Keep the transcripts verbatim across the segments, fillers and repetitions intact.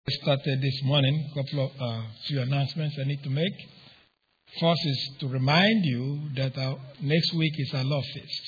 Started this morning, a couple of uh, few announcements I need to make. First is to remind you that our next week is our Love Feast.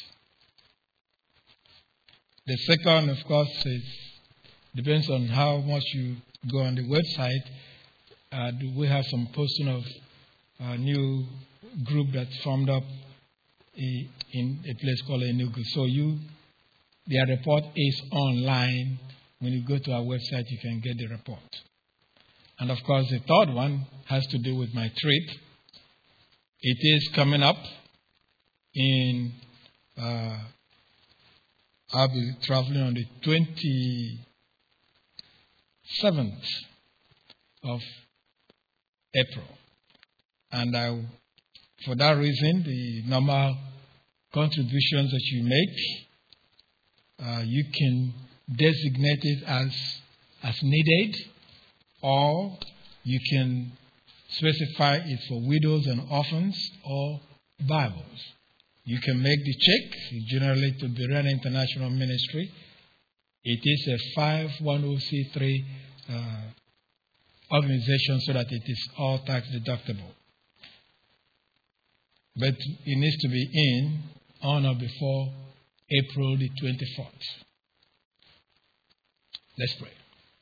The second, of course, is depends on how much you go on the website. Uh, we have some posting of a new group that's formed up in a place called Enugu. So you, their report is online. When you go to our website, you can get the report. And of course, the third one has to do with my trip. It is coming up in, uh, I'll be traveling on the twenty-seventh of April. And I, for that reason, the normal contributions that you make, uh, you can designate it as, as needed, or you can specify it for widows and orphans or Bibles. You can make the check, generally to Berean International Ministry. It is a five one oh c three uh, organization, so that it is all tax deductible. But it needs to be in on or before April the twenty-fourth. Let's pray.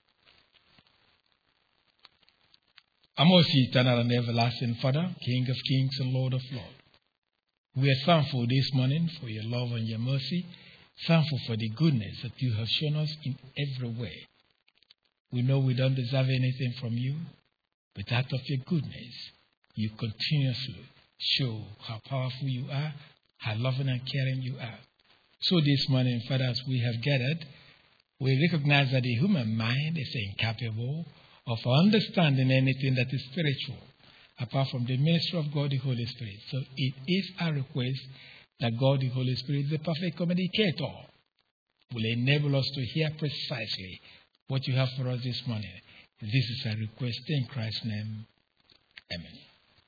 Our most eternal and everlasting Father, King of kings and Lord of lords, we are thankful this morning for your love and your mercy, thankful for the goodness that you have shown us in every way. We know we don't deserve anything from you, but out of your goodness, you continuously show how powerful you are, how loving and caring you are. So this morning, Father, as we have gathered, we recognize that the human mind is incapable of understanding anything that is spiritual, apart from the ministry of God, the Holy Spirit. So it is our request that God, the Holy Spirit, the perfect communicator, will enable us to hear precisely what you have for us this morning. This is our request in Christ's name. Amen.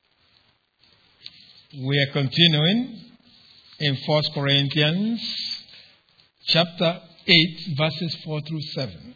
We are continuing in First Corinthians chapter eight, verses four through seven.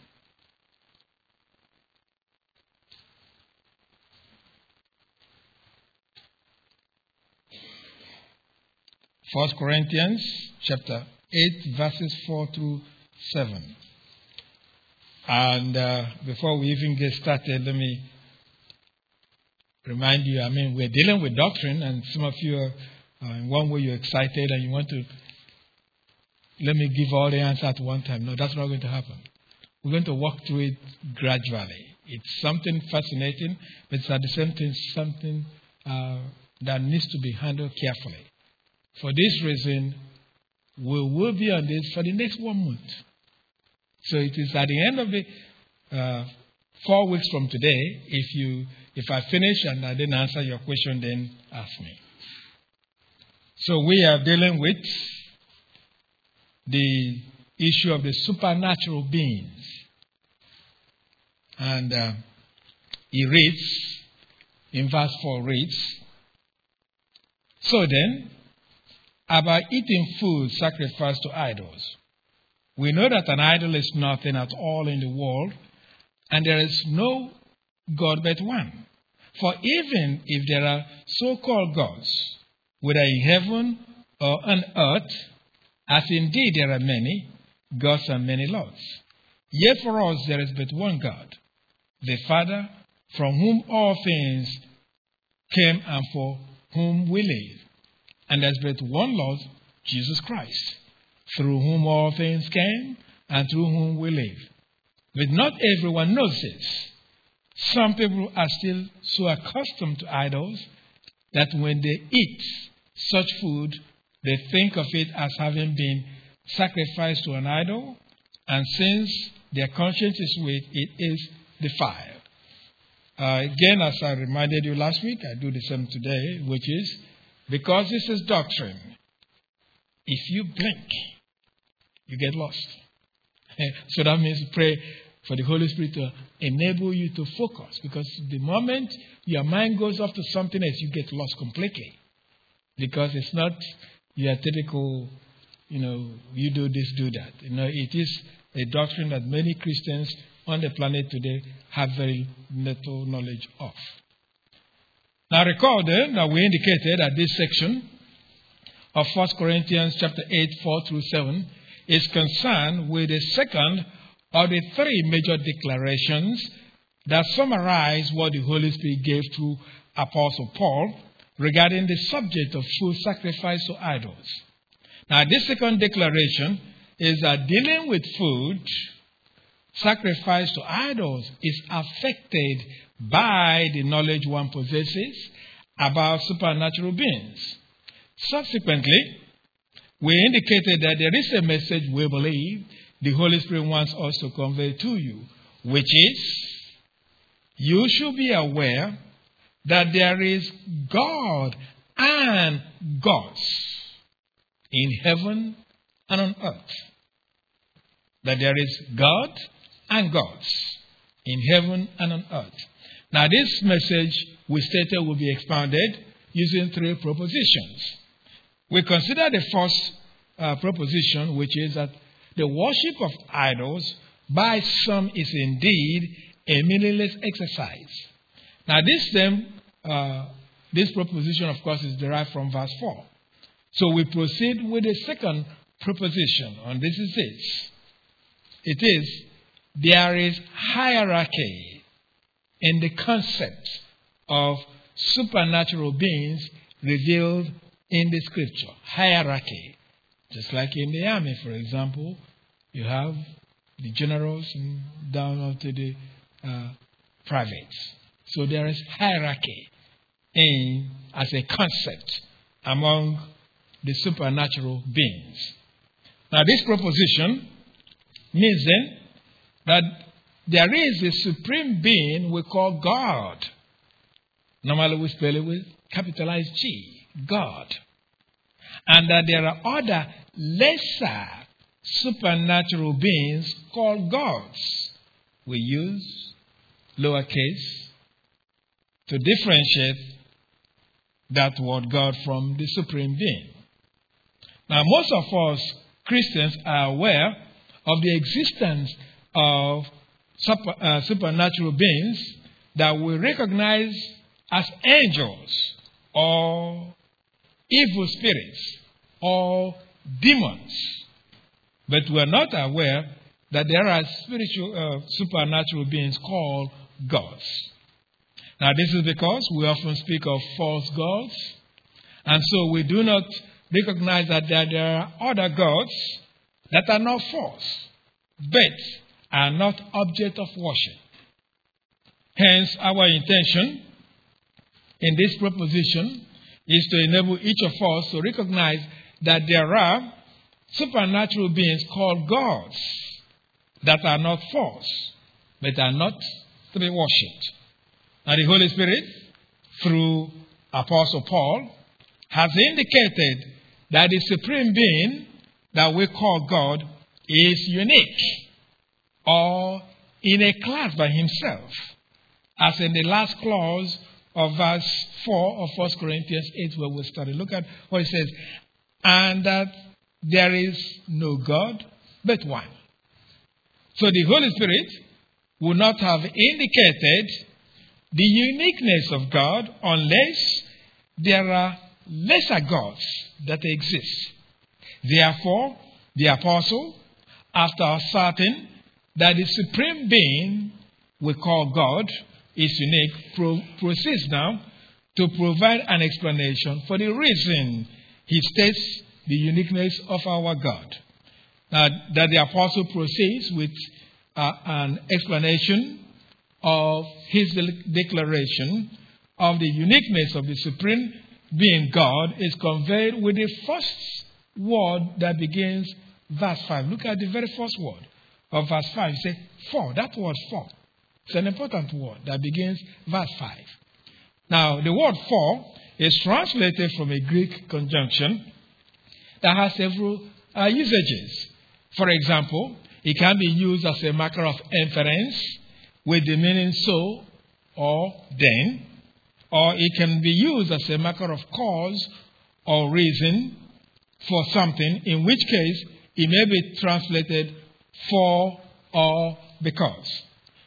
First Corinthians chapter eight, verses four through seven. And uh, before we even get started, let me remind you, I mean, we're dealing with doctrine, and some of you are, uh, in one way you're excited and you want to, let me give all the answers at one time. No, that's not going to happen. We're going to walk through it gradually. It's something fascinating, but it's at the same time something uh, that needs to be handled carefully. For this reason, we will be on this for the next one month. So it is at the end of the uh, four weeks from today. If you, if I finish and I didn't answer your question, then ask me. So we are dealing with the issue of the supernatural beings. And uh, he reads, in verse four reads, so then, about eating food sacrificed to idols, we know that an idol is nothing at all in the world, and there is no God but one. For even if there are so-called gods, whether in heaven or on earth, as indeed there are many gods and many lords, yet for us there is but one God, the Father, from whom all things came and for whom we live. And there's but one Lord, Jesus Christ, through whom all things came and through whom we live. But not everyone knows this. Some people are still so accustomed to idols that when they eat such food, they think of it as having been sacrificed to an idol, and since their conscience is weak, it is defiled. Uh, again, as I reminded you last week, I do the same today, which is, because this is doctrine, if you blink, you get lost. So that means pray for the Holy Spirit to enable you to focus. Because the moment your mind goes off to something else, you get lost completely. Because it's not your typical, you know, you do this, do that. You know, it is a doctrine that many Christians on the planet today have very little knowledge of. Now recall then that we indicated that this section of First Corinthians chapter eight, four through seven is concerned with the second of the three major declarations that summarize what the Holy Spirit gave to Apostle Paul regarding the subject of food sacrificed to idols. Now this second declaration is that dealing with food sacrificed to idols is affected by the knowledge one possesses about supernatural beings. Subsequently, we indicated that there is a message we believe the Holy Spirit wants us to convey to you, which is, you should be aware that there is God and gods in heaven and on earth. That there is God and gods in heaven and on earth. Now this message we stated will be expounded using three propositions. We consider the first uh, proposition, which is that the worship of idols by some is indeed a meaningless exercise. Now this same, uh, this proposition, of course, is derived from verse four. So we proceed with the second proposition, and this is this. It is, there is hierarchy in the concept of supernatural beings revealed in the scripture. Hierarchy. Just like in the army, for example, you have the generals and down to the uh, privates. So there is hierarchy in as a concept among the supernatural beings. Now this proposition means then that there is a supreme being we call God. Normally we spell it with capitalized G, God. And that there are other lesser supernatural beings called gods. We use lowercase to differentiate that word God from the supreme being. Now most of us Christians are aware of the existence of super, uh, supernatural beings that we recognize as angels or evil spirits or demons. But we are not aware that there are spiritual uh, supernatural beings called gods. Now this is because we often speak of false gods, and so we do not recognize that there, there are other gods that are not false, but are not object of worship. Hence, our intention in this proposition is to enable each of us to recognize that there are supernatural beings called gods that are not false, but are not to be worshipped. And the Holy Spirit, through Apostle Paul, has indicated that the supreme being that we call God is unique or in a class by himself. As in the last clause of verse four of First Corinthians eight where we started. Look at what it says. And that there is no God but one. So the Holy Spirit would not have indicated the uniqueness of God unless there are lesser gods that exist. Therefore, the apostle, after asserting that the supreme being we call God is unique, pro- proceeds now to provide an explanation for the reason he states the uniqueness of our God. Now, that the apostle proceeds with uh, an explanation of his de- declaration of the uniqueness of the supreme being God is conveyed with the first word that begins verse five. Look at the very first word of verse five. You say, for. That word for. It's an important word that begins verse five. Now, the word for is translated from a Greek conjunction that has several uh, usages. For example, it can be used as a marker of inference with the meaning so or then, or it can be used as a marker of cause or reason for something, in which case it may be translated for or because.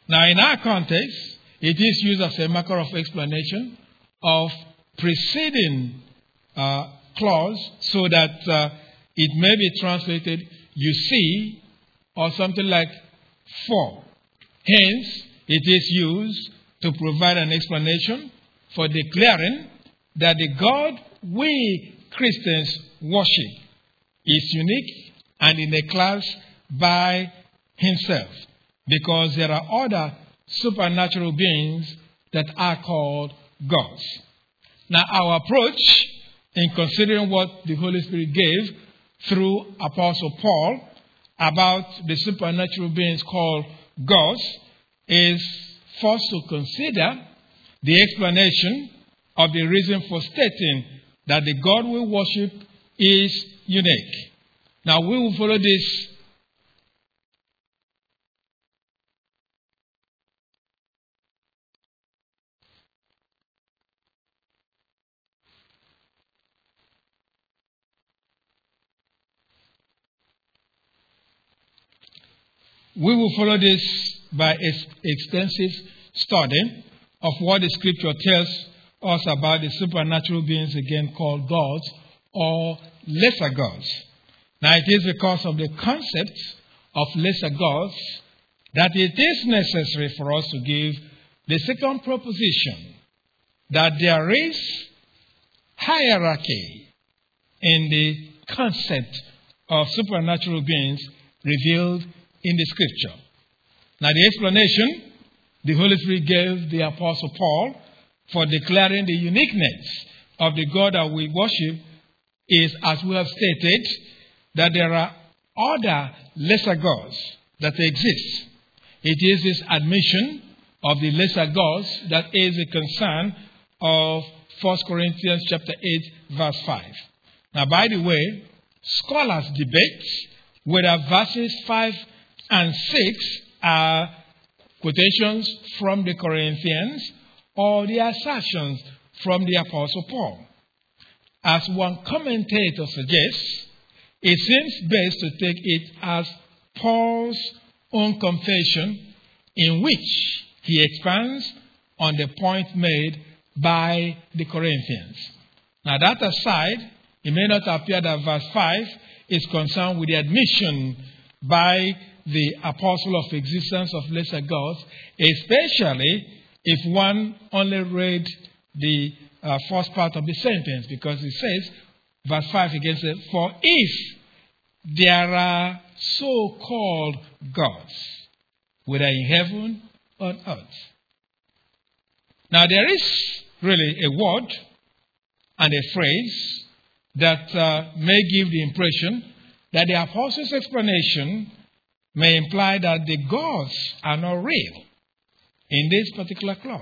Now, in our context, it is used as a marker of explanation of preceding uh, clause so that uh, it may be translated, you see, or something like for. Hence, it is used to provide an explanation for declaring that the God we Christians worship is unique and in a class by himself, because there are other supernatural beings that are called gods. Now, our approach in considering what the Holy Spirit gave through Apostle Paul about the supernatural beings called gods is first to consider the explanation of the reason for stating that the God we worship is unique. Now, we will follow this We will follow this by ex- extensive study of what the scripture tells us about the supernatural beings again called gods or lesser gods. Now, it is because of the concept of lesser gods that it is necessary for us to give the second proposition, that there is hierarchy in the concept of supernatural beings revealed in the scripture. Now, the explanation the Holy Spirit gave the Apostle Paul for declaring the uniqueness of the God that we worship is, as we have stated, that there are other lesser gods that exist. It is this admission of the lesser gods that is a concern of First Corinthians chapter eight, verse five. Now, by the way, scholars debate whether verses five and six are quotations from the Corinthians or the assertions from the Apostle Paul. As one commentator suggests, it seems best to take it as Paul's own confession, in which he expands on the point made by the Corinthians. Now, that aside, it may not appear that verse five is concerned with the admission by the apostle of existence of lesser gods, especially if one only read the uh, first part of the sentence, because it says, verse five again says, for if there are so-called gods, whether in heaven or on earth. Now, there is really a word and a phrase that uh, may give the impression that the apostle's explanation may imply that the gods are not real in this particular clause.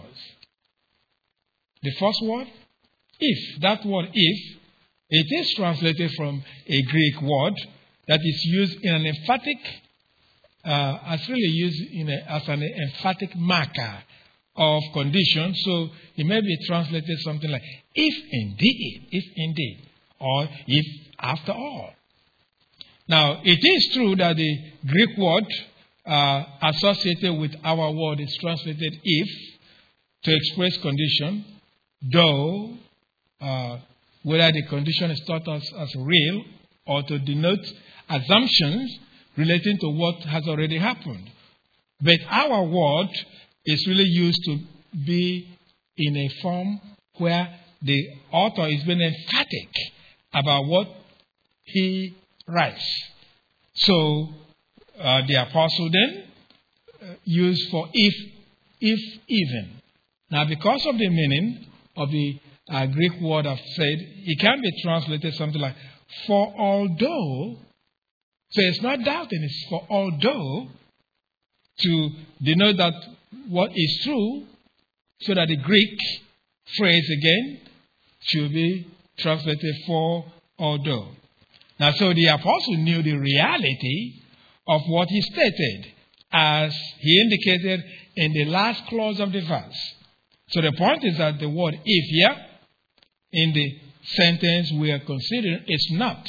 The first word, if. That word, if, it is translated from a Greek word that is used in an emphatic, uh, as really used in a, as an emphatic marker of condition. So it may be translated something like, if indeed, if indeed, or if after all. Now, it is true that the Greek word uh, associated with our word is translated if to express condition, though uh, whether the condition is thought as, as real or to denote assumptions relating to what has already happened. But our word is really used to be in a form where the author is being emphatic about what he writes. So, uh, the apostle then uh, used for if, if even. Now, because of the meaning of the uh, Greek word I've said, it can be translated something like, for although, so it's not doubting, it's for although, to denote that what is true, so that the Greek phrase again should be translated for although. Now, so the apostle knew the reality of what he stated, as he indicated in the last clause of the verse. So the point is that the word if here, in the sentence we are considering, is not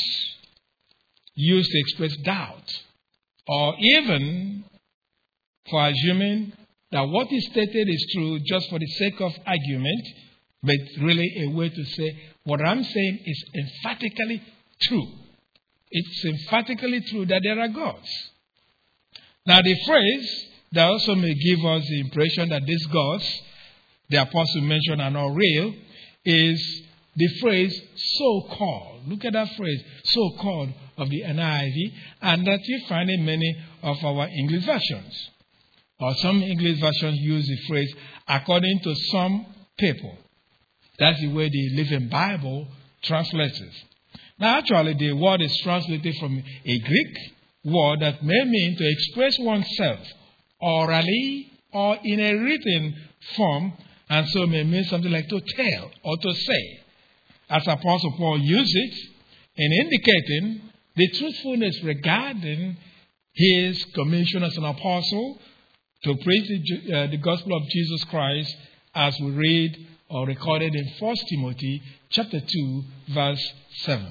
used to express doubt, or even for assuming that what is stated is true just for the sake of argument, but really a way to say what I'm saying is emphatically true. It's emphatically true that there are gods. Now the phrase that also may give us the impression that these gods, the apostle mentioned, are not real, is the phrase so-called. Look at that phrase, so-called, of the N I V, and that you find in many of our English versions. Or some English versions use the phrase according to some people. That's the way the Living Bible translates it. Now actually the word is translated from a Greek word that may mean to express oneself orally or in a written form, and so may mean something like to tell or to say, as Apostle Paul used it in indicating the truthfulness regarding his commission as an apostle to preach the, uh, the gospel of Jesus Christ, as we read or recorded in First Timothy chapter two, verse seven.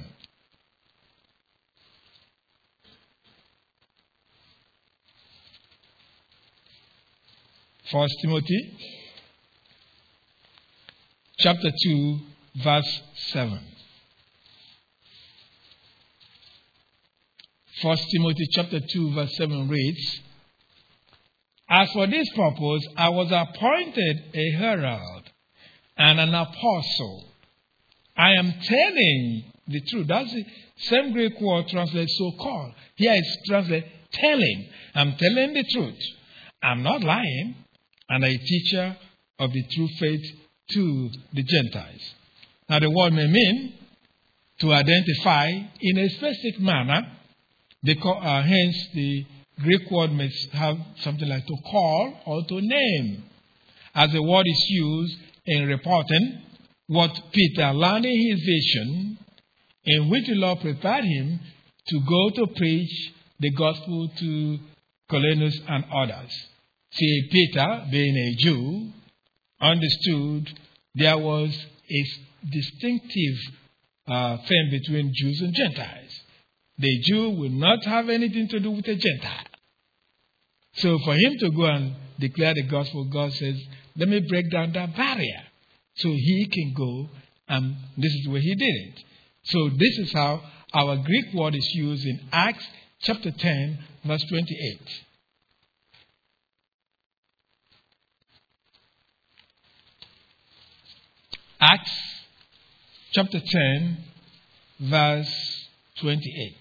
First Timothy chapter two, verse seven. First Timothy chapter two, verse seven reads, "As for this purpose, I was appointed a herald and an apostle. I am telling the truth." That's the same Greek word translated so-called. Here it's translated telling. I'm telling the truth. I'm not lying. And a teacher of the true faith to the Gentiles. Now the word may mean to identify in a specific manner. The, uh, hence the Greek word may have something like to call or to name, as the word is used in reporting what Peter learned in his vision, in which the Lord prepared him to go to preach the gospel to Colonius and others. See, Peter, being a Jew, understood there was a distinctive uh, thing between Jews and Gentiles. The Jew will not have anything to do with the Gentile. So for him to go and declare the gospel, God says, let me break down that barrier so he can go, and this is the way he did it. So this is how our Greek word is used in Acts chapter ten, verse twenty-eight. Acts chapter ten, verse twenty-eight.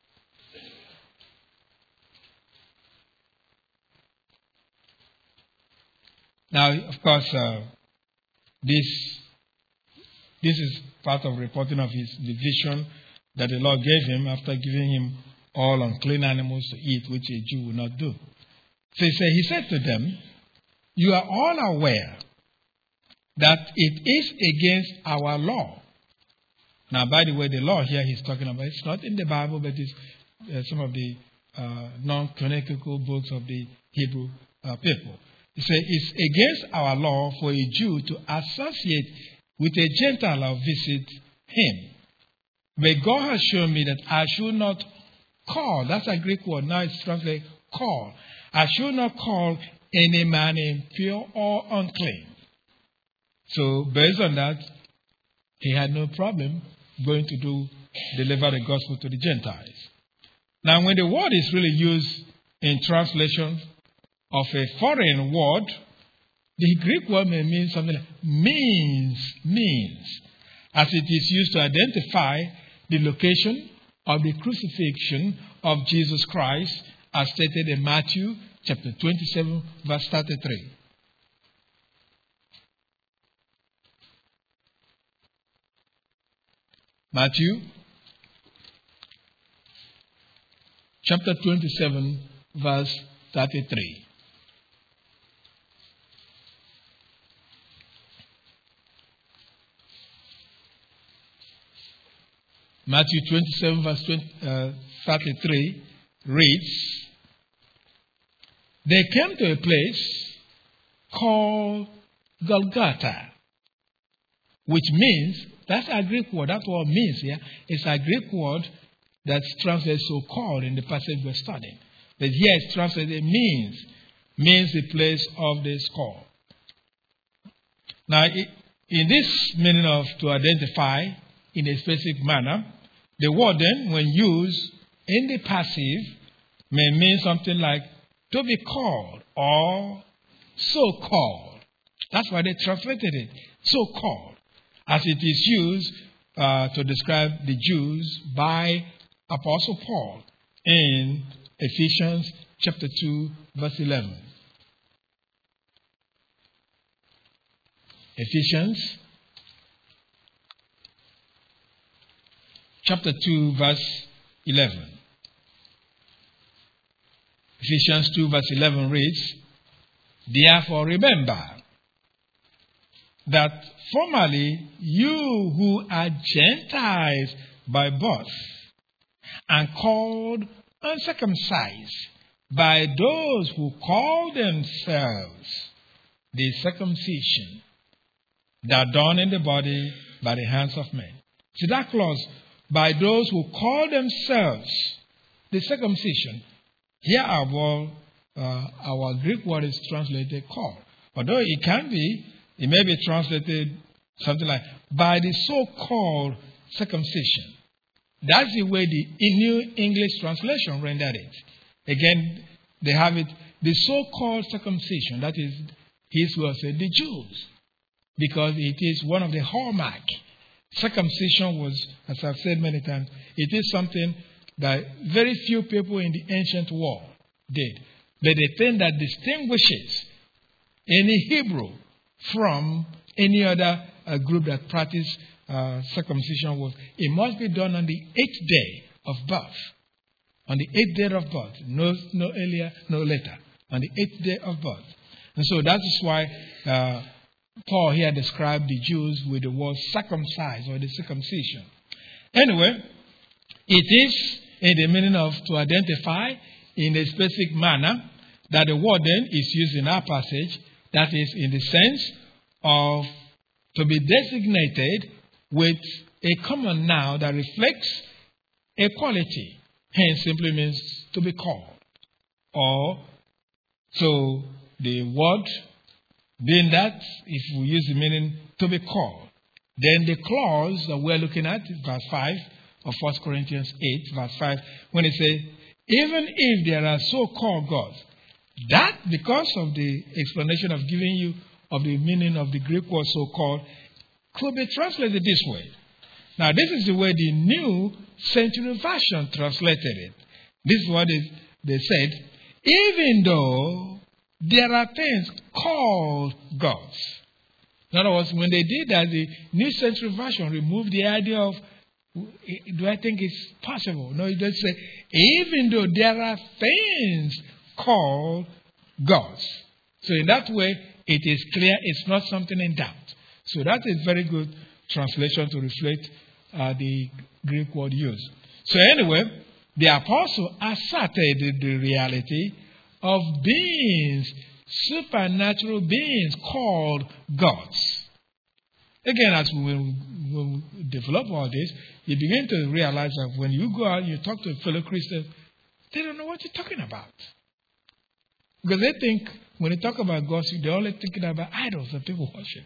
Now, of course, uh, this this is part of reporting of his the vision that the Lord gave him after giving him all unclean animals to eat, which a Jew would not do. So he said, he said to them, "You are all aware that it is against our law." Now, by the way, the law here he's talking about, it's not in the Bible, but it's uh, some of the uh, non-canonical books of the Hebrew uh, people. He said, it's against our law for a Jew to associate with a Gentile or visit him. But God has shown me that I should not call, that's a Greek word, now it's translated call. I should not call any man impure or unclean. So based on that, he had no problem going to do deliver the gospel to the Gentiles. Now, when the word is really used in translation of a foreign word, the Greek word may mean something like means, means, as it is used to identify the location of the crucifixion of Jesus Christ, as stated in Matthew chapter twenty-seven, verse thirty-three. Matthew chapter twenty-seven, verse thirty-three. Matthew twenty-seven, verse thirty-three reads, "They came to a place called Golgotha," which means, that's a Greek word, that's what it means here. It's a Greek word that's translated so-called in the passage we're studying. But here it's translated means. means the place of the skull. Now, in this meaning of to identify in a specific manner, the word then, when used in the passive, may mean something like to be called or so called. That's why they translated it, so called, as it is used uh, to describe the Jews by Apostle Paul in Ephesians chapter two, verse eleven. Ephesians chapter two, verse eleven. Ephesians two, verse eleven reads, "Therefore remember that formerly you who are Gentiles by birth and called uncircumcised by those who call themselves the circumcision that done in the body by the hands of men." See that clause, by those who call themselves the circumcision. Here our, uh, our Greek word is translated called. Although it can be, it may be translated something like by the so-called circumcision. That's the way the New English translation rendered it. Again, they have it, the so-called circumcision, that is, his will say the Jews, because it is one of the hallmark. Circumcision was, as I've said many times, it is something that very few people in the ancient world did. But the thing that distinguishes any Hebrew from any other uh, group that practiced uh, circumcision was it must be done on the eighth day of birth. On the eighth day of birth. No, no earlier, no later. On the eighth day of birth. And so that is why uh, Paul here described the Jews with the word circumcised or the circumcision. Anyway, it is in the meaning of to identify in a specific manner that the word then is used in our passage, that is in the sense of to be designated with a common noun that reflects a quality. Hence simply means to be called. Or, so the word being that, if we use the meaning to be called, then the clause that we're looking at is verse five of First Corinthians eight, verse five, when it says, even if there are so-called gods, that because of the explanation I've given you of the meaning of the Greek word so-called, could be translated this way. Now, this is the way the New Century Version translated it. This is what it, they said, even though there are things called gods. In other words, when they did that, the New Century Version removed the idea of, do I think it's possible? No, it does say, even though there are things called gods. So in that way, it is clear it's not something in doubt. So that is very good translation to reflect uh, the Greek word used. So anyway, the apostle asserted the reality of beings, supernatural beings called gods. Again, as we, when we develop all this, you begin to realize that when you go out and you talk to a fellow Christian, they don't know what you're talking about. Because they think, when they talk about gods, they're only thinking about idols that people worship.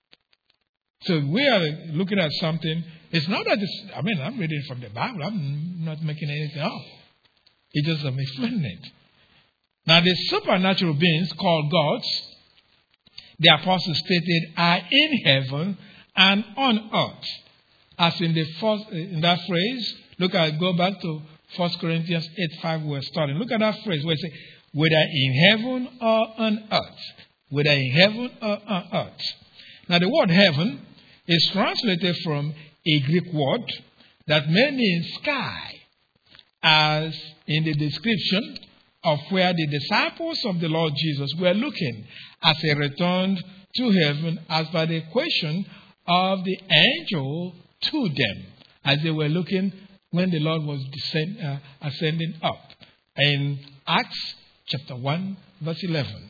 So we are looking at something. It's not that it's, I mean, I'm reading from the Bible. I'm not making anything up. It's just I'm explaining it. Now, the supernatural beings called gods, the apostle stated, are in heaven and on earth. As in the first, in that phrase, look at, go back to First Corinthians eight five, we're starting. Look at that phrase where it says, whether in heaven or on earth. Whether in heaven or on earth. Now, the word heaven is translated from a Greek word that may mean sky, as in the description of where the disciples of the Lord Jesus were looking as they returned to heaven, as by the equation of the angel to them, as they were looking when the Lord was descend, uh, ascending up. In Acts chapter one, verse eleven.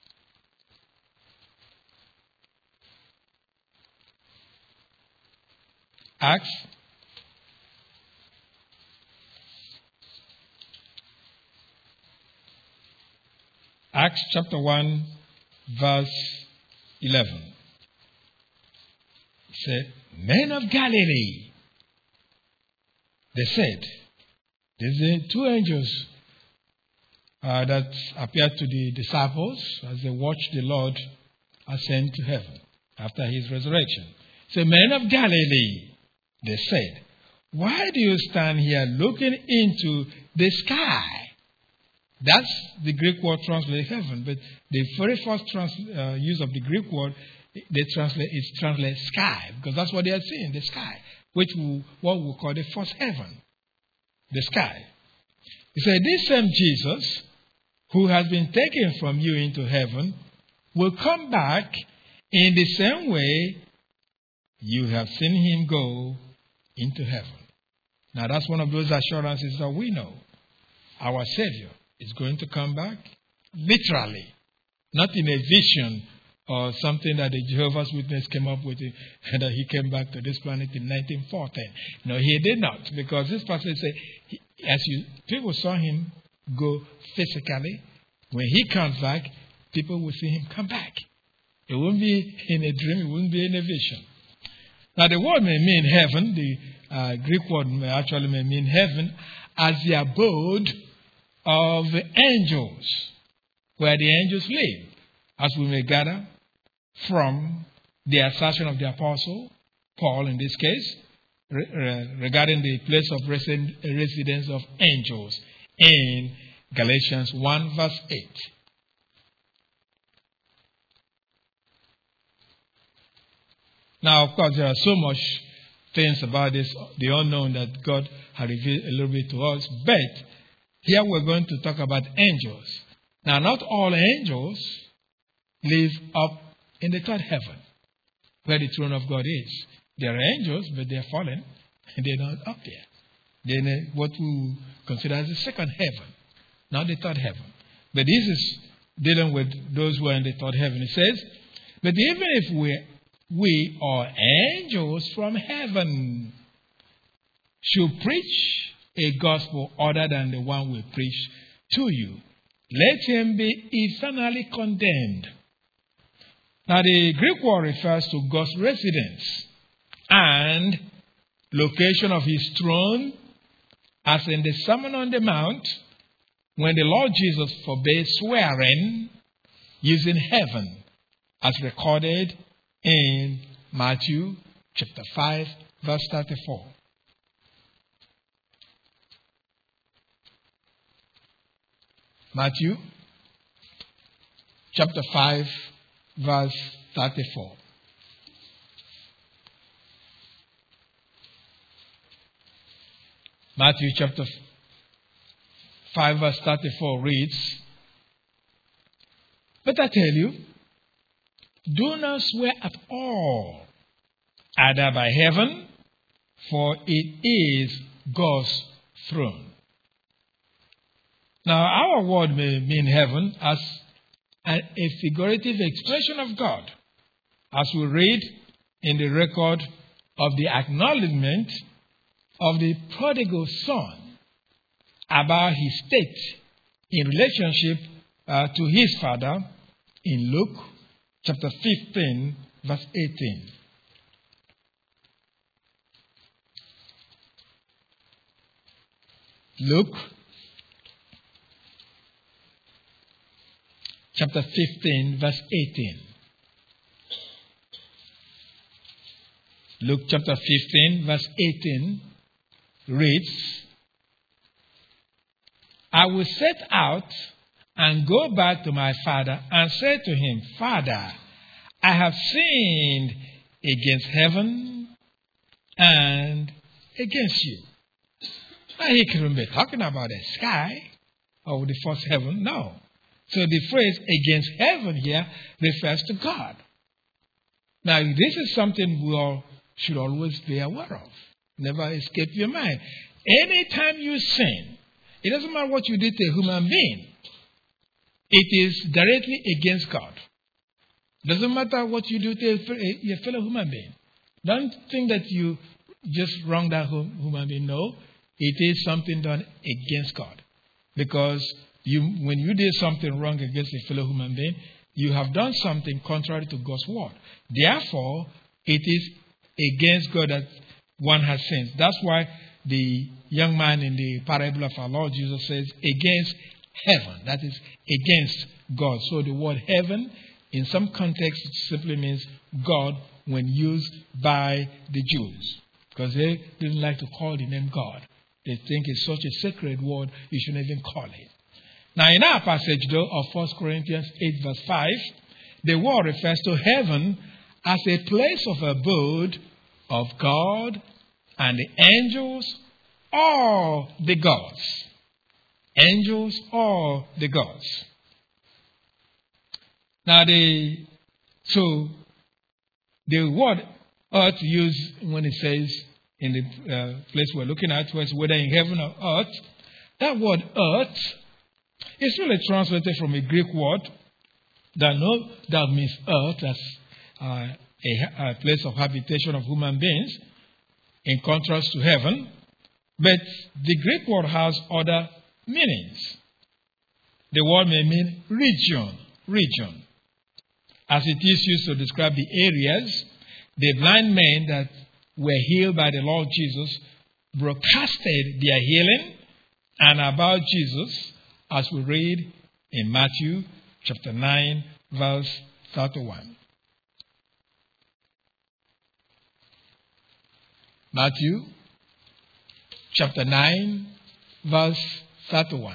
Acts Acts chapter one, verse eleven. He said, men of Galilee. They said, there's the two angels uh, that appeared to the disciples as they watched the Lord ascend to heaven after his resurrection. So, men of Galilee, they said, why do you stand here looking into the sky? That's the Greek word translated heaven, but the very first trans, uh, use of the Greek word they translate is translate sky, because that's what they are seeing, the sky, which we, what we call the first heaven, the sky. He said, this same Jesus, who has been taken from you into heaven, will come back in the same way you have seen him go into heaven. Now that's one of those assurances that we know. Our Savior is going to come back literally, not in a vision or something that the Jehovah's Witness came up with, that he came back to this planet in nineteen fourteen. No, he did not, because this passage says, he, as you, people saw him go physically, when he comes back, people will see him come back. It won't be in a dream, it won't be in a vision. Now the word may mean heaven, the uh, Greek word may actually may mean heaven as the abode of the angels, where the angels live, as we may gather from the assertion of the apostle Paul in this case re- regarding the place of residence of angels in Galatians one verse eight. Now, of course, there are so much things about this, the unknown, that God has revealed a little bit to us, but here we're going to talk about angels. Now, not all angels live up in the third heaven, where the throne of God is. There are angels, but they're fallen, and they're not up there. They're in what we consider as the second heaven, not the third heaven. But this is dealing with those who are in the third heaven. It says, but even if we, we are angels from heaven, should preach a gospel other than the one we preach to you, let him be eternally condemned. Now, the Greek word refers to God's residence and location of his throne, as in the Sermon on the Mount, when the Lord Jesus forbade swearing using heaven, as recorded in Matthew chapter five, verse thirty-four. Matthew chapter five, verse thirty-four. Matthew chapter five, verse thirty-four reads, but I tell you, do not swear at all, either by heaven, for it is God's throne. Now, our word may mean heaven as a figurative expression of God, as we read in the record of the acknowledgement of the prodigal son about his state in relationship uh, to his father in Luke chapter fifteen, verse eighteen. Luke chapter fifteen, verse eighteen. Luke chapter fifteen, verse eighteen reads, I will set out and go back to my father and say to him, Father, I have sinned against heaven and against you. Now, he couldn't be talking about the sky or the first heaven. No. So the phrase against heaven here refers to God. Now, this is something we all should always be aware of. Never escape your mind. Anytime you sin, it doesn't matter what you did to a human being. It is directly against God. It doesn't matter what you do to a fellow human being. Don't think that you just wronged that human being. No, it is something done against God. Because You, when you did something wrong against a fellow human being, you have done something contrary to God's word. Therefore, it is against God that one has sinned. That's why the young man in the parable of our Lord Jesus says, against heaven. That is, against God. So the word heaven, in some contexts, simply means God when used by the Jews. Because they didn't like to call the name God. They think it's such a sacred word, you shouldn't even call it. Now, in our passage, though, of First Corinthians eight, verse five, the word refers to heaven as a place of abode of God and the angels or the gods. Angels or the gods. Now, the so the word earth used when it says in the uh, place we're looking at, whether in heaven or earth, that word earth is really translated from a Greek word that no that means earth as uh, a, a place of habitation of human beings, in contrast to heaven. But the Greek word has other meanings. The word may mean region, region, as it is used to describe the areas the blind men that were healed by the Lord Jesus broadcasted their healing and about Jesus, as we read in Matthew chapter nine, verse thirty-one. Matthew chapter nine, verse thirty-one.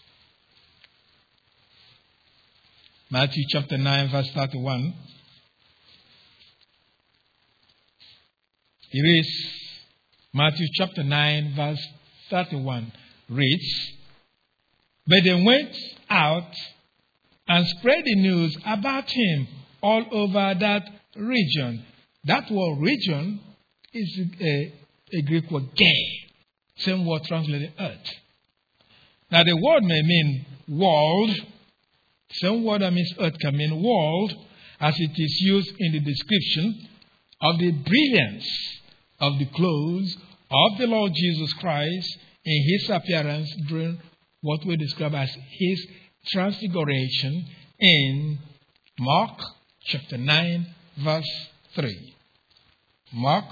Matthew chapter nine, verse thirty-one. It reads, Matthew chapter nine, verse thirty-one reads, "But they went out and spread the news about him all over that region." That word region is a, a Greek word, gay. Same word translated earth. Now the word may mean world. Same word that means earth can mean world, as it is used in the description of the brilliance of the clothes of the Lord Jesus Christ in his appearance during what we describe as his transfiguration in Mark chapter nine, verse three. Mark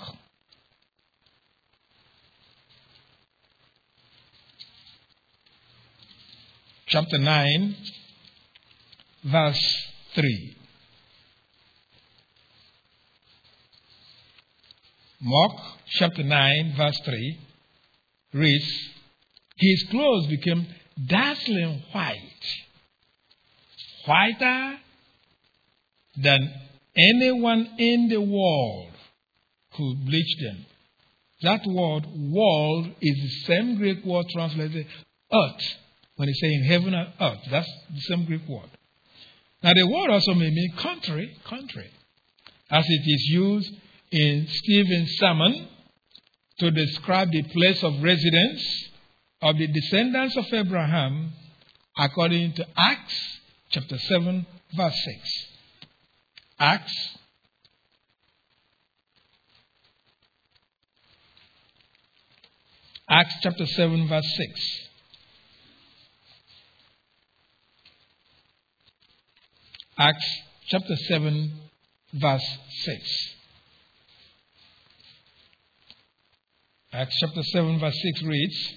chapter nine, verse three. Mark chapter nine, verse three reads, "His clothes became dazzling white, whiter than anyone in the world could bleach them." That word, world, is the same Greek word translated earth. When it's saying heaven and earth, that's the same Greek word. Now the word also may mean country, country, as it is used in Stephen's sermon to describe the place of residence of the descendants of Abraham according to Acts chapter seven, verse six. Acts Acts chapter seven, verse six. Acts chapter seven, verse six. Acts chapter seven, verse six reads,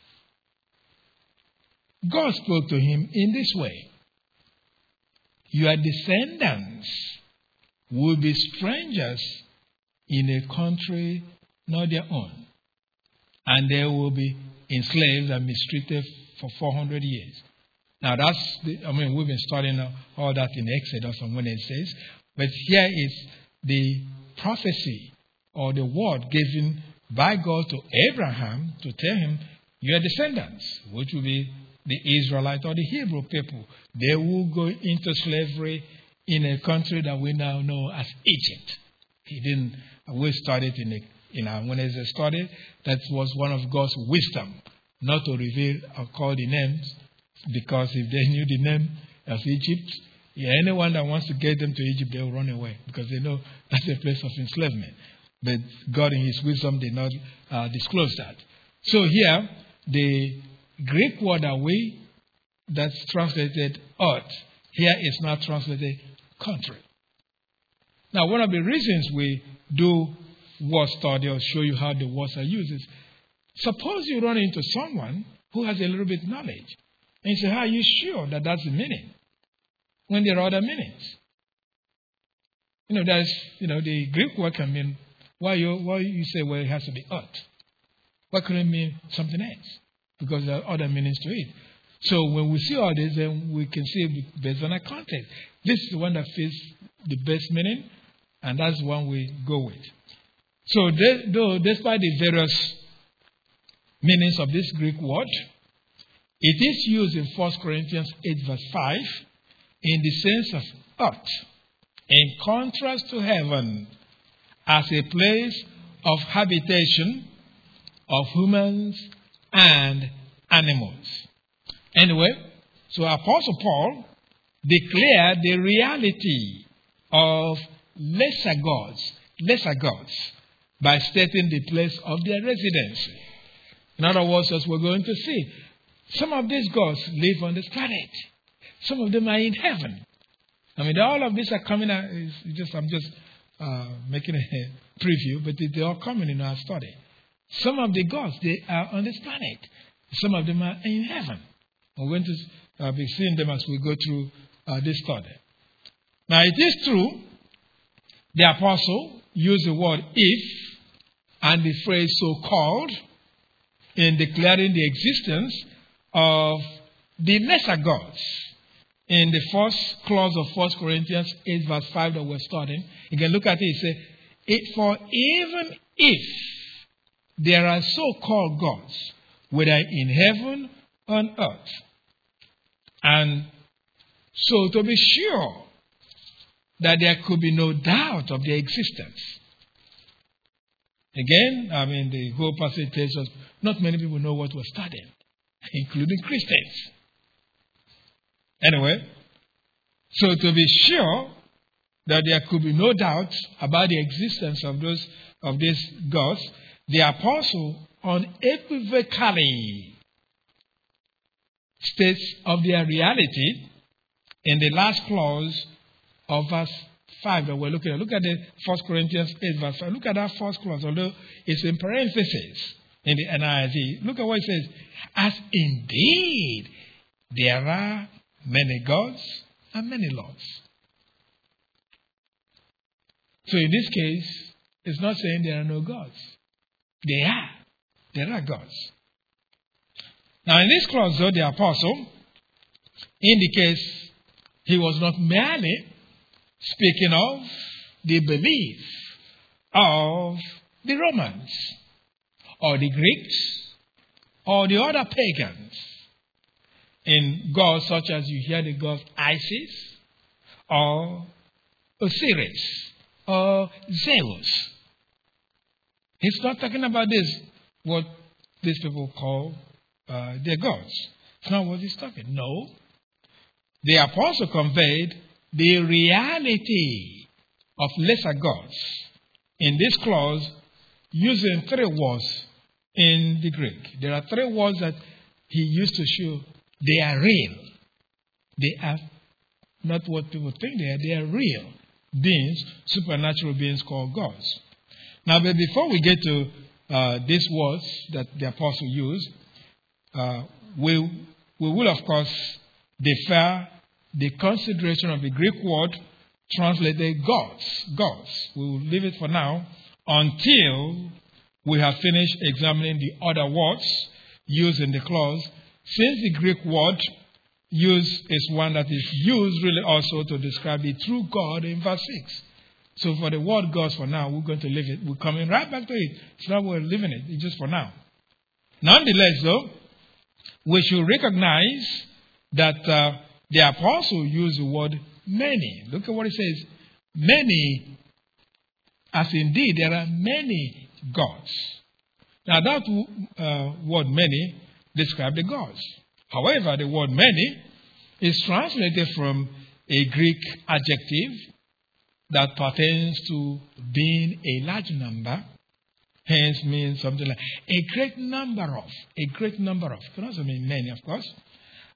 "God spoke to him in this way: Your descendants will be strangers in a country not their own, and they will be enslaved and mistreated for four hundred years. Now that's, the, I mean, we've been studying all that in Exodus and when it says, but here is the prophecy or the word given by God to Abraham to tell him, your descendants, which will be the Israelite or the Hebrew people, they will go into slavery in a country that we now know as Egypt. He didn't, we studied in, a, in our Wednesday study, that was one of God's wisdom, not to reveal or call the names, because if they knew the name of Egypt, yeah, anyone that wants to get them to Egypt, they will run away, because they know that's a place of enslavement. But God in his wisdom did not uh, disclose that. So here, the Greek word that we that's translated earth here is now translated country. Now, one of the reasons we do word study or show you how the words are used is, suppose you run into someone who has a little bit knowledge, and you say, how are you sure that that's the meaning? When there are other meanings. You know, there's, you know, the Greek word can mean, why you, why you say, well, it has to be earth. Why couldn't it mean something else? Because there are other meanings to it. So when we see all this, then we can see based on our context. This is the one that fits the best meaning, and that's the one we go with. So they, though, despite the various meanings of this Greek word, it is used in First Corinthians eight verse five in the sense of earth, in contrast to heaven, as a place of habitation of humans and animals. Anyway, so Apostle Paul declared the reality of lesser gods, lesser gods, by stating the place of their residency. In other words, as we're going to see, some of these gods live on this planet. Some of them are in heaven. I mean, all of these are coming out. It's just, I'm just uh, making a preview, but they're all coming in our study. Some of the gods, they are on this planet. Some of them are in heaven. We're going to uh, be seeing them as we go through uh, this study. Now, it is true, the apostle used the word if and the phrase so-called in declaring the existence of the lesser gods. In the first clause of First Corinthians eight verse five that we're studying, you can look at it, it says, it, for even if there are so-called gods, whether in heaven or on earth. And so to be sure that there could be no doubt of their existence. Again, I mean, the whole passage tells us not many people know what we're studying, including Christians. Anyway, so to be sure that there could be no doubt about the existence of those of these gods, the apostle unequivocally states of their reality in the last clause of verse five that we're looking at. Look at the First Corinthians eight verse five. Look at that first clause, although it's in parentheses in the N I V. Look at what it says. As indeed there are many gods and many lords. So in this case, it's not saying there are no gods. They are. There are gods. Now in this clause, though, the apostle indicates he was not merely speaking of the belief of the Romans or the Greeks or the other pagans in gods such as you hear the gods Isis or Osiris or Zeus. He's not talking about this, what these people call uh, their gods. It's not what he's talking. No. The apostle conveyed the reality of lesser gods in this clause using three words in the Greek. There are three words that he used to show they are real. They are not what people think they are. They are real beings, supernatural beings called gods. Now, but before we get to uh, these words that the apostle used, uh, we, we will, of course, defer the consideration of the Greek word translated gods. Gods. We will leave it for now until we have finished examining the other words used in the clause, since the Greek word used is one that is used really also to describe the true God in verse six. So for the word gods for now, we're going to leave it. We're coming right back to it. It's not we're leaving it. It's just for now. Nonetheless, though, we should recognize that uh, the apostle used the word many. Look at what it says. Many, as indeed there are many gods. Now that uh, word many describes the gods. However, the word many is translated from a Greek adjective that pertains to being a large number, hence means something like a great number of, a great number of. It can also mean many, of course.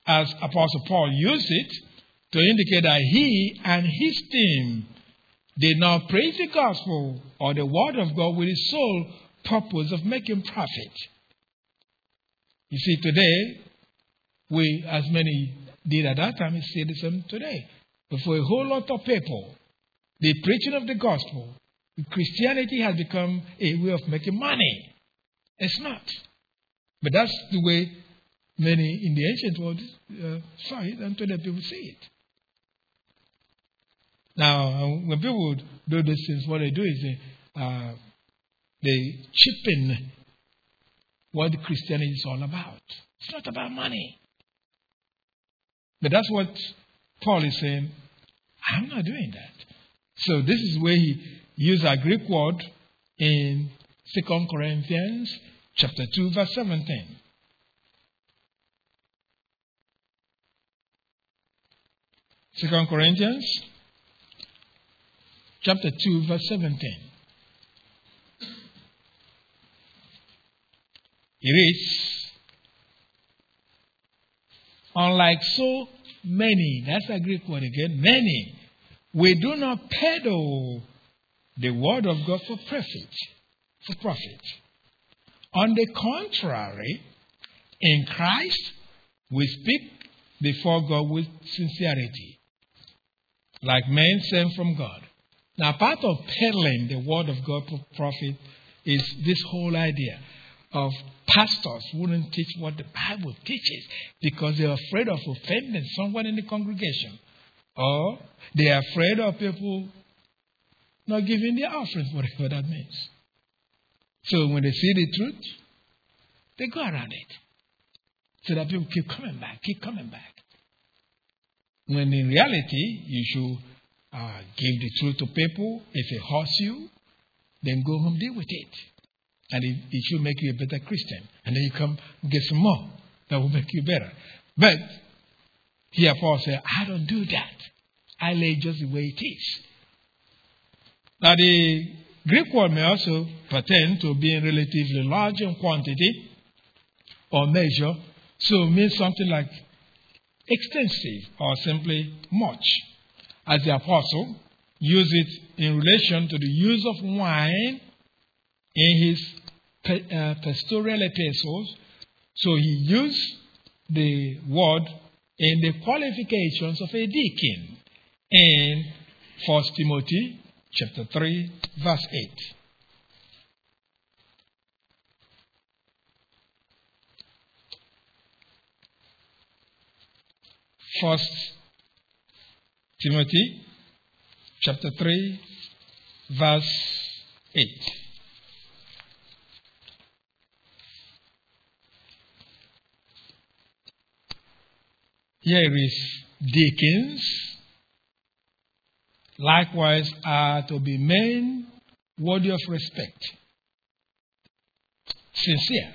as Apostle Paul used it to indicate that he and his team did not praise the gospel or the word of God with the sole purpose of making profit. You see, today, we, as many did at that time, see the same today. But for a whole lot of people, the preaching of the gospel, Christianity has become a way of making money. It's not. But that's the way many in the ancient world uh, saw it, and today people see it. Now, when people do these things, what they do is they, uh, they cheapen what Christianity is all about. It's not about money. But that's what Paul is saying. I'm not doing that. So this is where he used a Greek word in Second Corinthians chapter two, verse seventeen. Second Corinthians chapter two, verse seventeen. It reads, unlike so many, that's a Greek word again, many, we do not peddle the word of God for profit, for profit. On the contrary, in Christ, we speak before God with sincerity, like men sent from God. Now, part of peddling the word of God for profit is this whole idea of pastors wouldn't teach what the Bible teaches because they're afraid of offending someone in the congregation. Or they're afraid of people not giving their offerings, whatever that means. So when they see the truth, they go around it. So that people keep coming back, keep coming back. When in reality, you should uh, give the truth to people. If it hurts you, then go home, deal with it. And it, it should make you a better Christian. And then you come get some more that will make you better. But here Paul said, I don't do that. I lay just the way it is. Now the Greek word may also pertain to being relatively large in quantity or measure. So it means something like extensive or simply much. As the apostle used it in relation to the use of wine in his uh, pastoral epistles. So he used the word in the qualifications of a deacon in First Timothy chapter three, verse eight. First Timothy chapter three, verse eight. Here is deacons, likewise, are to be men worthy of respect, sincere,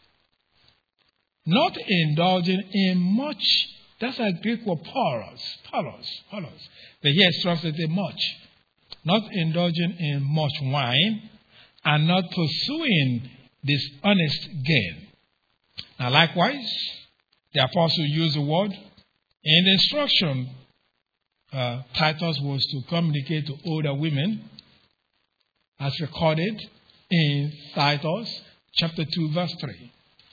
not indulging in much. That's a Greek word, poros, poros, poros. But here it's translated much. Not indulging in much wine, and not pursuing dishonest gain. Now, likewise, the apostle used the word in the instruction. Uh, Titus was to communicate to older women, as recorded in Titus chapter two, verse three.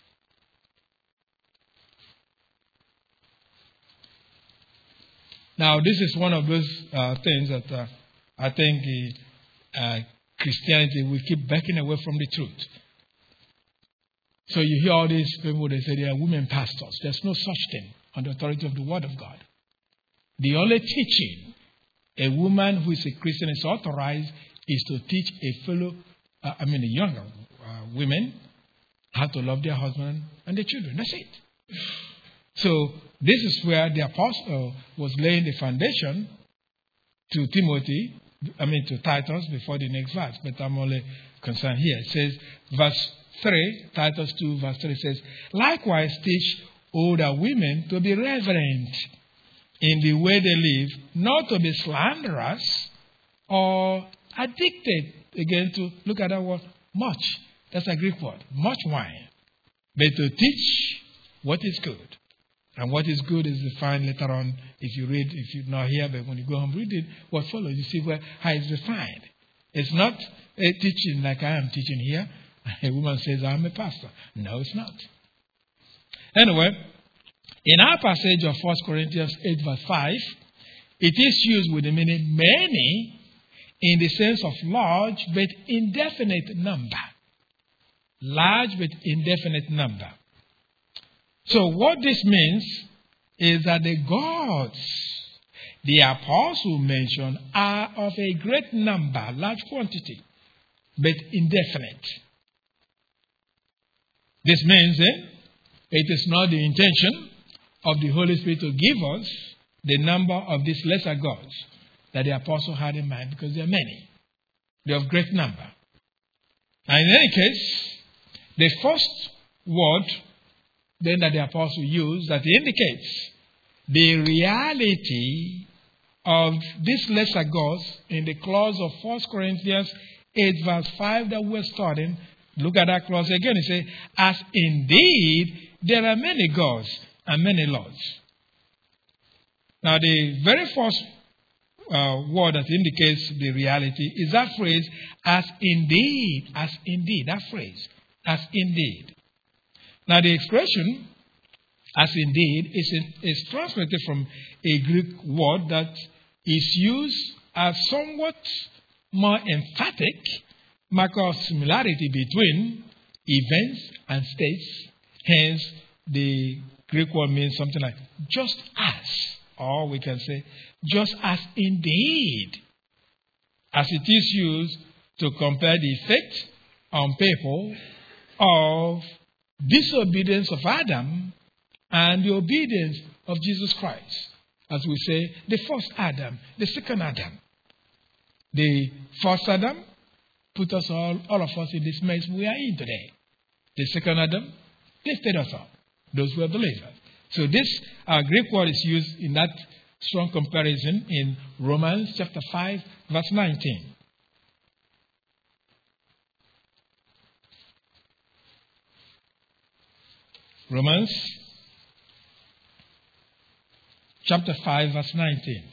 Now, this is one of those uh, things that uh, I think uh, Christianity will keep backing away from the truth. So you hear all these people, they say they are women pastors. There's no such thing on the authority of the Word of God. The only teaching a woman who is a Christian is authorized is to teach a fellow, uh, I mean, a younger uh, women how to love their husband and their children. That's it. So this is where the apostle was laying the foundation to Timothy, I mean to Titus before the next verse, but I'm only concerned here. It says, verse three, Titus two, verse three says, likewise teach older women to be reverent in the way they live, not to be slanderous or addicted, again to, look at that word, much. That's a Greek word, much wine. But to teach what is good. And what is good is defined later on if you read, if you're not here, but when you go home, read it, what follows, you see where, how it's defined. It's not a teaching like I am teaching here. A woman says, I'm a pastor. No, it's not. Anyway, in our passage of First Corinthians eight verse five, it is used with the meaning many in the sense of large but indefinite number. Large but indefinite number. So what this means is that the gods the apostle mentioned are of a great number, large quantity, but indefinite. This means eh, it is not the intention of the Holy Spirit to give us the number of these lesser gods that the apostle had in mind, because there are many. They are of great number. And in any case, the first word then that the apostle used that indicates the reality of these lesser gods in the clause of First Corinthians eight verse five that we're studying. Look at that clause again. It says, as indeed there are many gods and many lords. Now the very first uh, word that indicates the reality is that phrase, as indeed, as indeed, that phrase, as indeed. Now the expression, as indeed, is, is translated from a Greek word that is used as somewhat more emphatic marker of similarity between events and states. Hence, the Greek word means something like just as, or we can say just as indeed, as it is used to compare the effect on people of disobedience of Adam and the obedience of Jesus Christ. As we say, the first Adam, the second Adam. The first Adam put us all, all of us in this mess we are in today. The second Adam lifted us up, those who are believers. So this uh, Greek word is used in that strong comparison in Romans chapter five, verse nineteen. Romans chapter five, verse nineteen.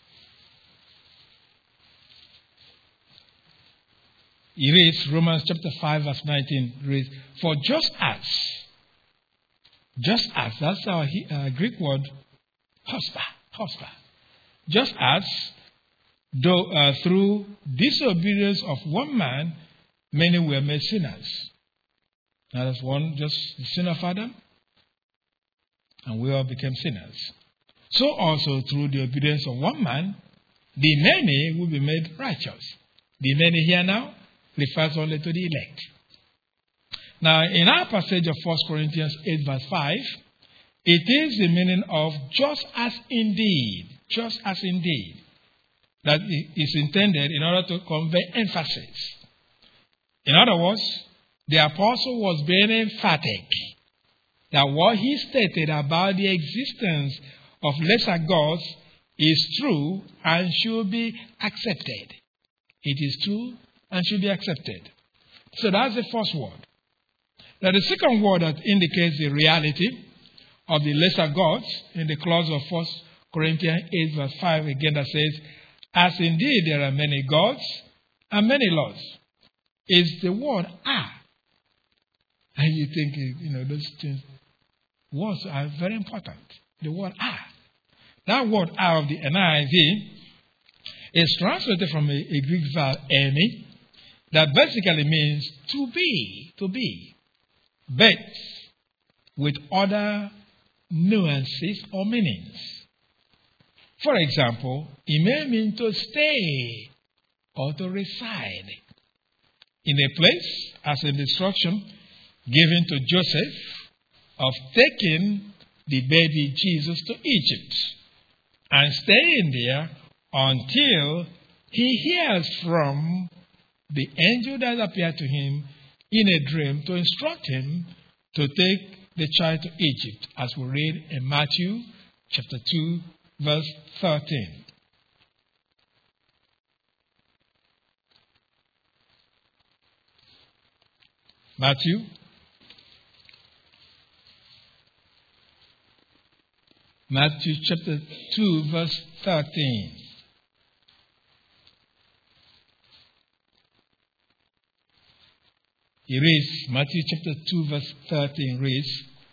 It reads, Romans chapter five, verse nineteen reads, for just as, just as, that's our uh, Greek word, hospa, hospa. Just as, though uh, through disobedience of one man, many were made sinners. Now that's one, just the sin of Adam, and we all became sinners. So also through the obedience of one man, the many will be made righteous. The many here now refers only to the elect. Now, in our passage of First Corinthians eight, verse five, it is the meaning of just as indeed, just as indeed, that is intended in order to convey emphasis. In other words, the apostle was being emphatic that what he stated about the existence of lesser gods is true and should be accepted. It is true and should be accepted. So that's the first word. Now the second word that indicates the reality of the lesser gods in the clause of First Corinthians eight verse five again that says, as indeed there are many gods and many lords, is the word are. And you think, you know, those things, words are very important. The word are. That word are of the N I V is translated from a, a Greek verb, emi, that basically means to be, to be, but with other nuances or meanings. For example, it may mean to stay or to reside in a place, as in the instruction given to Joseph of taking the baby Jesus to Egypt and staying there until he hears from the angel that appeared to him in a dream to instruct him to take the child to Egypt, as we read in Matthew chapter two, verse thirteen. Matthew Matthew chapter two, verse thirteen. It reads, Matthew chapter two, verse thirteen reads,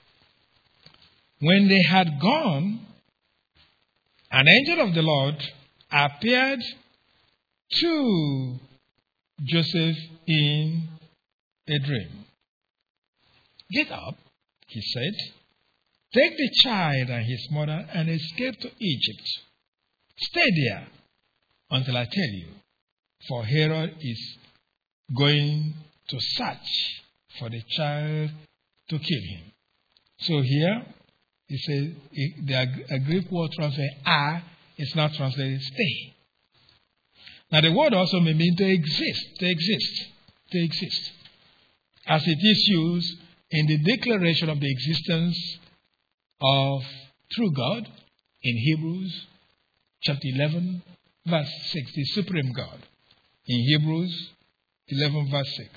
when they had gone, an angel of the Lord appeared to Joseph in a dream. Get up, he said, take the child and his mother and escape to Egypt. Stay there until I tell you, for Herod is going to search for the child to kill him. So here, it says, the Greek word translated are is not translated stay. Now the word also may mean to exist, to exist, to exist, as it is used in the declaration of the existence of true God in Hebrews chapter eleven, verse six, the supreme God. In Hebrews eleven, verse six.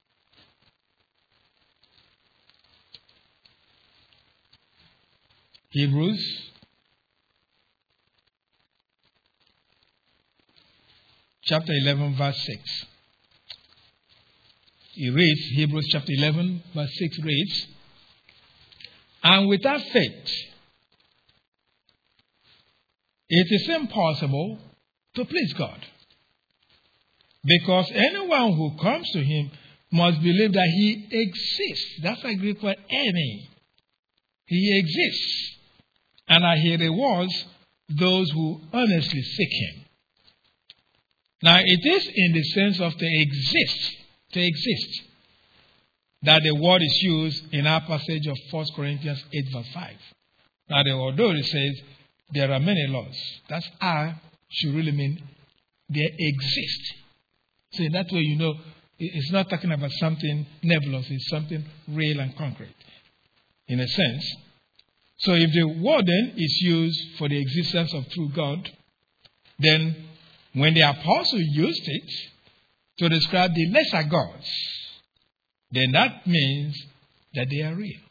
Hebrews chapter eleven, verse six. He reads, Hebrews chapter eleven, verse six reads, and without faith, it is impossible to please God. Because anyone who comes to him must believe that he exists. That's a Greek word, any. He exists. And that he rewards those who earnestly seek him. Now, it is in the sense of to exist, to exist, that the word is used in our passage of First Corinthians eight, verse five. Now, the, although it says there are many laws, that's are should really mean they exist. So in that way, you know, it's not talking about something nebulous, it's something real and concrete, in a sense. So if the word then is used for the existence of true God, then when the apostle used it to describe the lesser gods, then that means that they are real.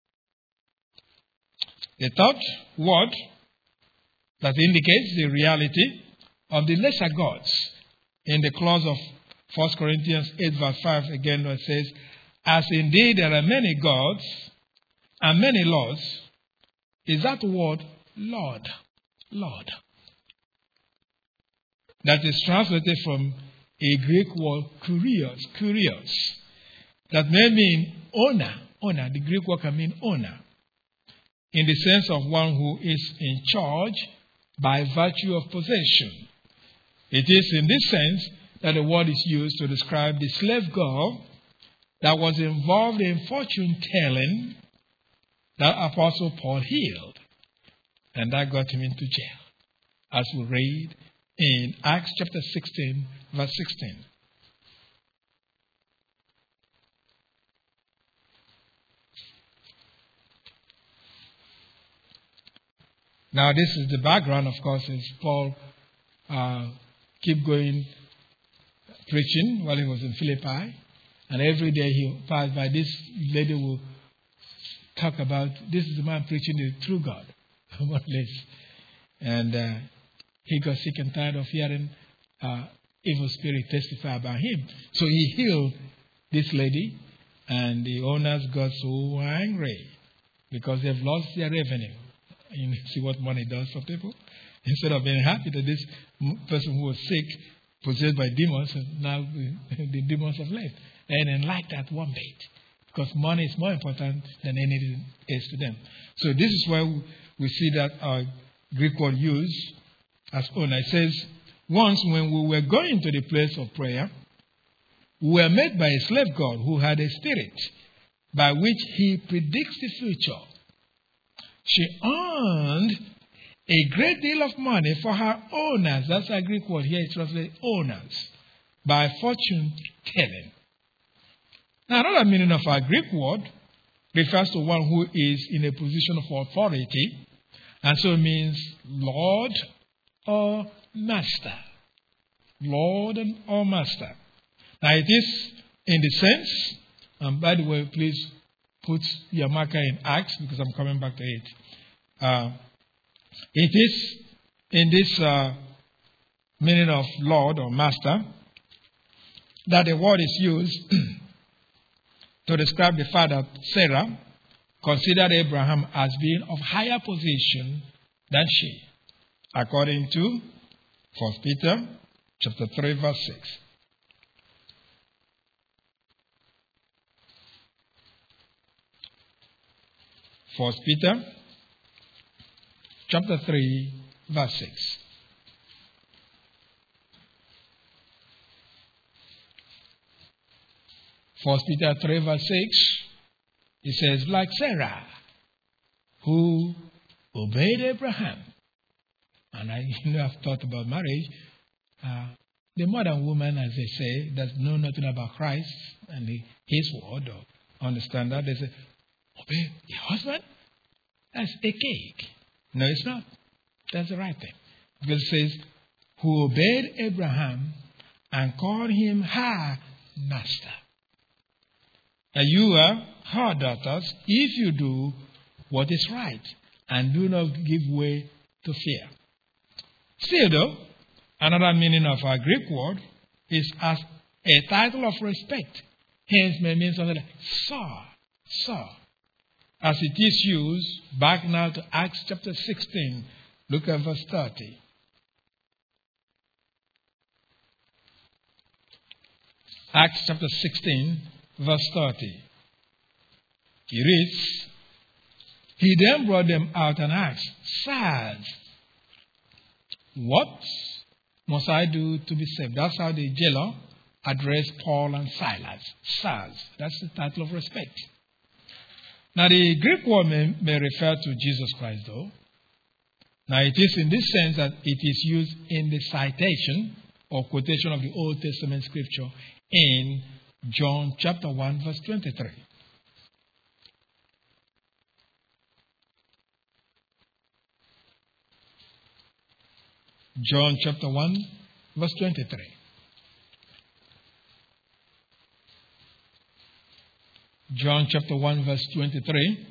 The third word that indicates the reality of the lesser gods in the clause of First Corinthians eight, verse five, again, it says, as indeed there are many gods and many laws, is that word Lord. Lord. That is translated from a Greek word kurios, kurios. That may mean owner. Owner. The Greek word can mean owner. In the sense of one who is in charge by virtue of possession. It is in this sense that the word is used to describe the slave girl that was involved in fortune telling that Apostle Paul healed. And that got him into jail. As we read in Acts chapter sixteen, verse sixteen. Now this is the background, of course, is Paul uh, keep going preaching while he was in Philippi. And every day he passed by, this lady will talk about, this is the man preaching the true God, more or less. And uh, he got sick and tired of hearing uh, evil spirit testify about him. So he healed this lady, and the owners got so angry because they've lost their revenue. You see what money does for people? Instead of being happy that this person who was sick, possessed by demons, and now the demons have left. They didn't like that one bit. Because money is more important than anything else to them. So this is why we see that our Greek word used as owner. It says, once when we were going to the place of prayer, we were met by a slave girl who had a spirit by which he predicts the future. She earned a great deal of money for her owners. That's a Greek word here. It's translated owners. By fortune telling. Now, another meaning of our Greek word refers to one who is in a position of authority, and so it means Lord or Master. Lord or Master. Now, it is in the sense, and by the way, please put your marker in Acts, because I'm coming back to it. Uh, It is in this uh, meaning of Lord or Master that the word is used to describe the fact that Sarah considered Abraham as being of higher position than she, according to First Peter chapter three, verse six. First Peter chapter three, verse six. First Peter three, verse six, it says, like Sarah, who obeyed Abraham. And I you know I've thought about marriage. Uh, the modern woman, as they say, does know nothing about Christ and the, his word or understand that. They say, obey your husband? That's a cake. No, it's not. That's the right thing. Because it says, who obeyed Abraham and called him her master. And you are her daughters if you do what is right and do not give way to fear. Still though, another meaning of our Greek word is as a title of respect. Hence may mean something like sir, sir. As it is used, back now to Acts chapter sixteen, look at verse thirty. Acts chapter sixteen, verse thirty. It reads, he then brought them out and asked, sirs, what must I do to be saved? That's how the jailer addressed Paul and Silas. Sirs. That's the title of respect. Now the Greek word may, may refer to Jesus Christ though. Now it is in this sense that it is used in the citation or quotation of the Old Testament scripture in John chapter one verse twenty-three. John chapter one verse twenty-three. John chapter one verse twenty-three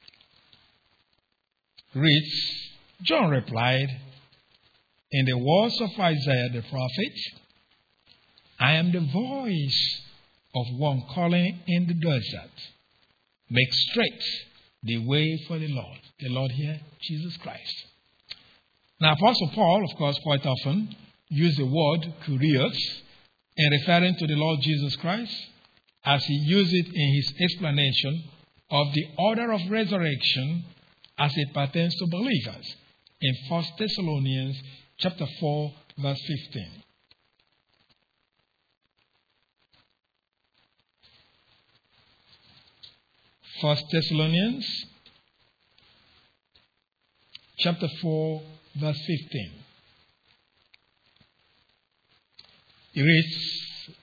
reads, John replied, in the words of Isaiah the prophet, I am the voice of one calling in the desert, make straight the way for the Lord. The Lord here, Jesus Christ. Now Apostle Paul, of course, quite often used the word kurios in referring to the Lord Jesus Christ, as he used it in his explanation of the order of resurrection as it pertains to believers in First Thessalonians chapter four, verse fifteen. First Thessalonians chapter four, verse fifteen. It reads,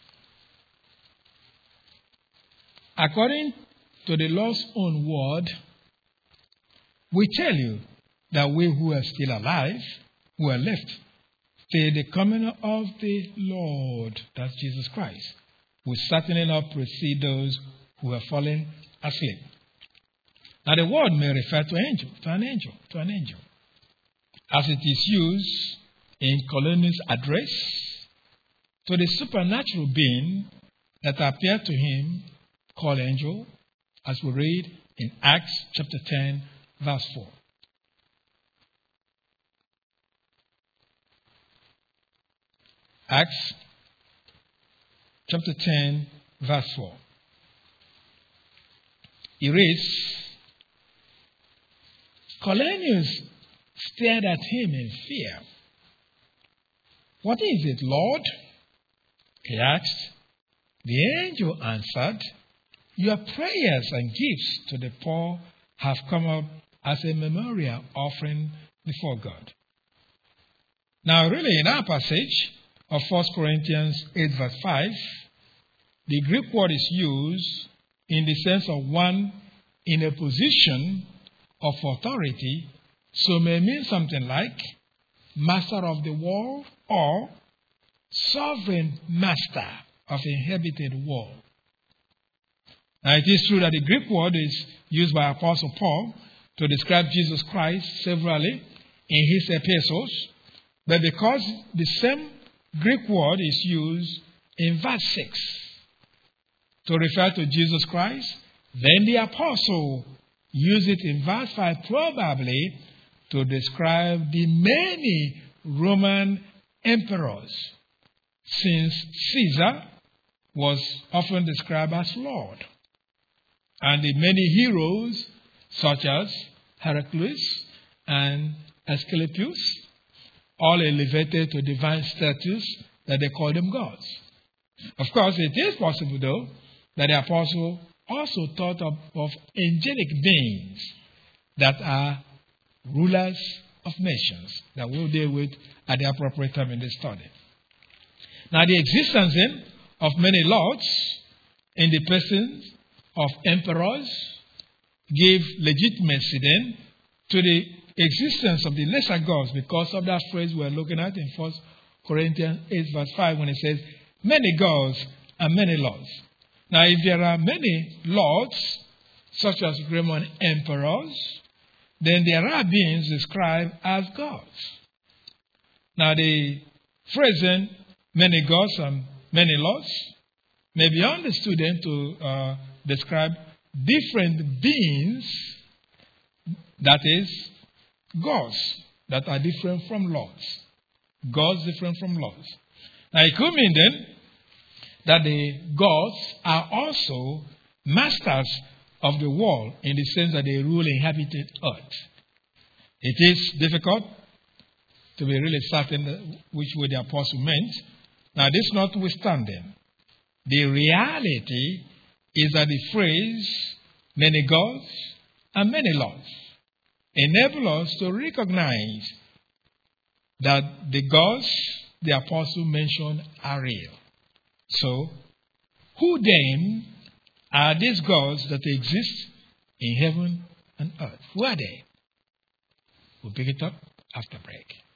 according to the Lord's own word, we tell you that we who are still alive, who are left, till the coming of the Lord, that's Jesus Christ, will certainly not precede those who are fallen asleep. Now the word may refer to angel, to an angel, to an angel, as it is used in Colonius' address to the supernatural being that appeared to him, called angel, as we read in Acts chapter ten, verse four. Acts chapter ten, verse four. It reads, Cornelius stared at him in fear. What is it, Lord? He asked. The angel answered, your prayers and gifts to the poor have come up as a memorial offering before God. Now, really, in our passage of First Corinthians eight, verse five, the Greek word is used in the sense of one in a position of authority, so may mean something like master of the world or sovereign master of inhabited world. Now it is true that the Greek word is used by Apostle Paul to describe Jesus Christ severally in his epistles, but because the same Greek word is used in verse six to refer to Jesus Christ, then the apostle used it in verse five probably to describe the many Roman emperors, since Caesar was often described as Lord, and the many heroes such as Heraclius and Asclepius, all elevated to divine status that they call them gods. Of course, it is possible, though, that the apostle also thought of, of angelic beings that are rulers of nations that we'll deal with at the appropriate time in this study. Now, the existence then of many lords in the persons of emperors gave legitimacy then to the existence of the lesser gods, because of that phrase we're looking at in First Corinthians eight verse five when it says, many gods and many lords. Now, if there are many lords, such as Roman emperors, then there are beings described as gods. Now, the phrase many gods and many lords may be understood then to uh, describe different beings, that is, gods that are different from lords. Gods different from lords. Now, it could mean then that the gods are also masters of the world in the sense that they rule inhabited earth. It is difficult to be really certain which way the apostle meant. Now, this notwithstanding, the reality is that the phrase many gods and many lords enable us to recognize that the gods the apostle mentioned are real. So, who then are these gods that exist in heaven and earth? Who are they? We'll pick it up after break.